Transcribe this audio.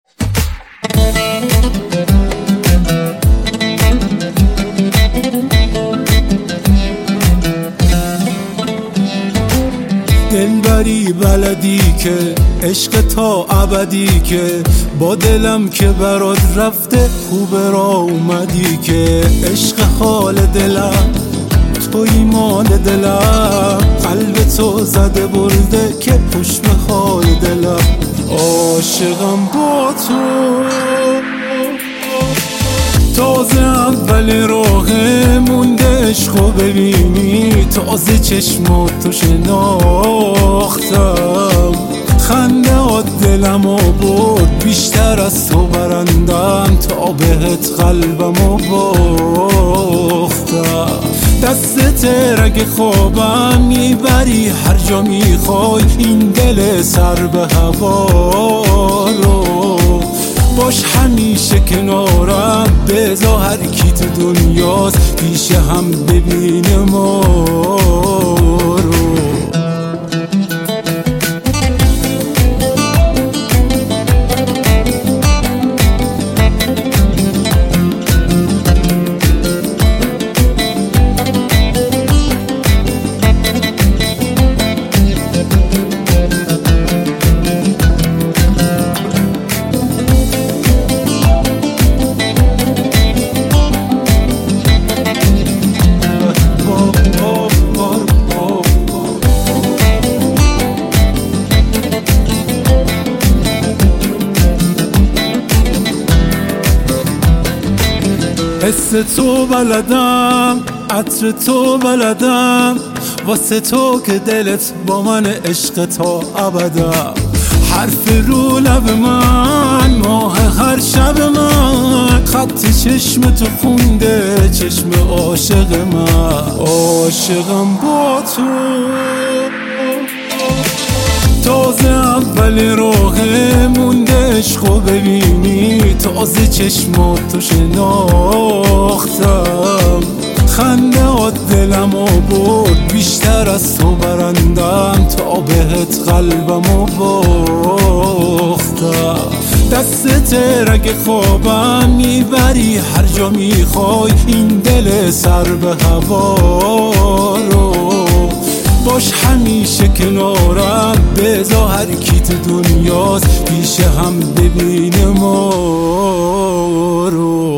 دلبری بلدی که عشق تا ابدی که با دلم که برات رفته خوب را اومدی که عشق حال دلم تو ایمان دلم قلب تو زده برده که پشت حال دلم عاشقم با تو تازه اول راهمون عشقو ببینی تازه چشماتو شناختم خندهات دلمو برد بیشتر از تو برندم تا بهت قلبمو باختم دستت رگ خوابم میبری هر جا میخوای این دل سر به هوا رو باش همیشه کنارم بذار هر کی تو دنیاست پیش هم ببینه ما رو حس تو بلدم عطر تو بلدم واسه تو که دلت با من عشق تا ابدا حرف رو لب من ماه هر شب من خط چشم تو خونده چشم عاشق من عاشقم با تو تازه اول راهمون عشقو ببینی تازه چشماتو شناختم خندهات دلمو برد بیشتر از تو برندم تا بهت قلبمو باختم دستت رگ خوابم میبری هر جا میخوای این دل سر به هوا رو باش همیشه کنارم بذار هر کی تو دنیاست پیش هم ببینه ما رو